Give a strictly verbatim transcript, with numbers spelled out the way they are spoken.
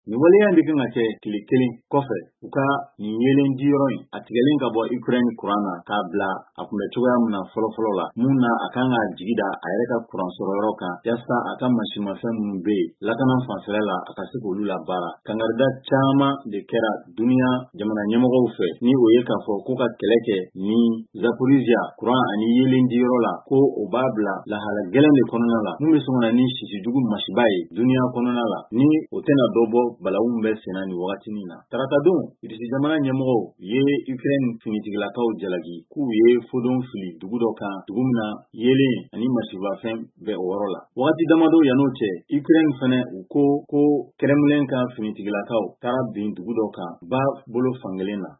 Ni waleya ndi kan ake kili kofe uka ni yelen diyoron atigelen ka bo Ukraine kurana ka bla akunbe choya muna folo folo la muna akanga jigida ayeka kuran sororo kan yasa aka mashima fe mun be lakana fansela akase ko lula bara kangarda chama de kera dunia jamana nyemogo fe ni oye ka fo ko ka keleke ni Zaporizhia kuran ani yelen diyoro la ko obabla la hala gelen de konona la mun be sona ni shisi dugu mashibai dunia konona la ni otena dobo balawun be senani wakati nina tarata don idisi jamana nyemoro ye Ukraine finitigila kaw jalagi ku ye fodon fili dugudo kan dugumna yele ani mashiba fem be orola wakati damado yanoche Ukraine fane uko ko Kremlin kan finitigila kaw tarabin dugudo kan ba bolo fangelena